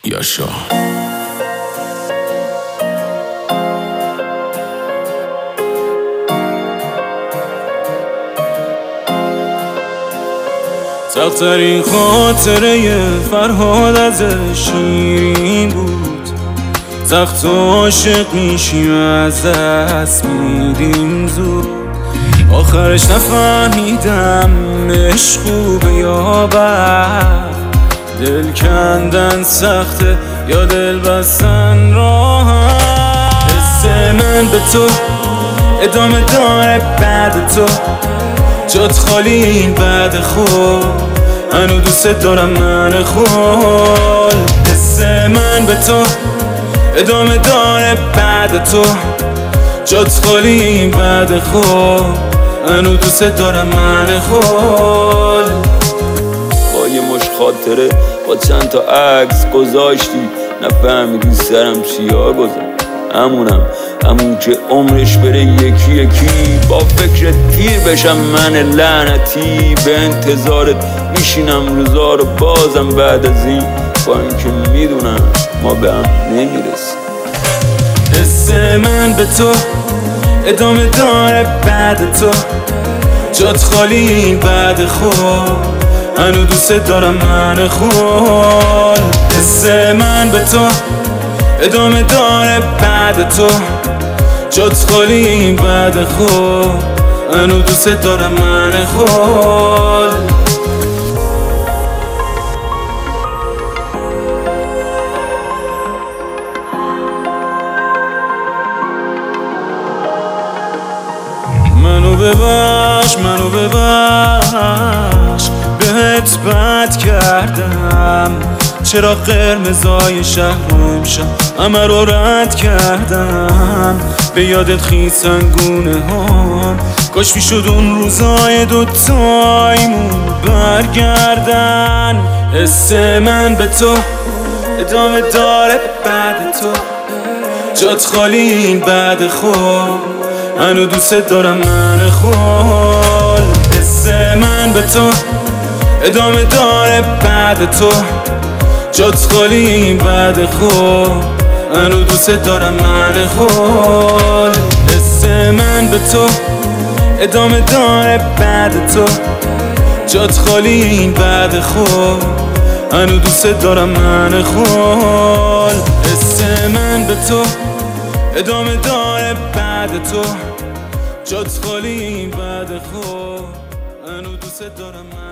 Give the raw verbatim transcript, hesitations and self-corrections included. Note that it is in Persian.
یاشا. سخت‌ترین خاطره فرهاد از شیرین بود، سخت عاشق میشیم از دست میدیم زود، آخرش نفهمیدم عشق خوبه یا بد، دل کندن سخته یا دل بستن راحت. حس من به تو ادامه داره بعد تو، جات خالی این بعد خود، هنو دوست دارم من خود. حس من به تو ادامه داره بعد تو، جات خالی این بعد خود، هنو دوست دارم من خود. با یه مش خاطره با چند تا عکس گذاشتی، نفهمیدی سرم چیا گذاشت. همونم همون که عمرش بره یکی یکی، با فکر تیر بشم من لعنتی، به انتظارت میشینم روزا رو بازم بعد از این، با اینکه میدونم ما به هم نمیرسیم. حس من به تو ادامه داره بعد تو، جات خالی این بعد خود، هنو دوست دارم من خود. حس من به تو ادامه داره بعد تو، جات خالی این بعد خود، هنو دوست دارم من خود. منو ببخش منو ببخش بهت بد کردم، چرا قرمزای شهر رو امشب همه رو رد کردم، به یادت خیسنگونه هم، کاش میشد اون روزای دوتایمون برگردن. حس من به تو ادامه داره بعد تو، جات خالی این بعد خود، هنو دوست دارم من خود. حس من به تو ادامه داره بعد تو، جات خالی این بعد خود، هنو دوست دارم من خود. حس من به تو ادامه داره بعد تو، جات خالی این بعد خود، هنو دوست دارم من خود. حس من به تو ادامه داره بعد تو، جات خالی این بعد خود، هنو دوست دارم من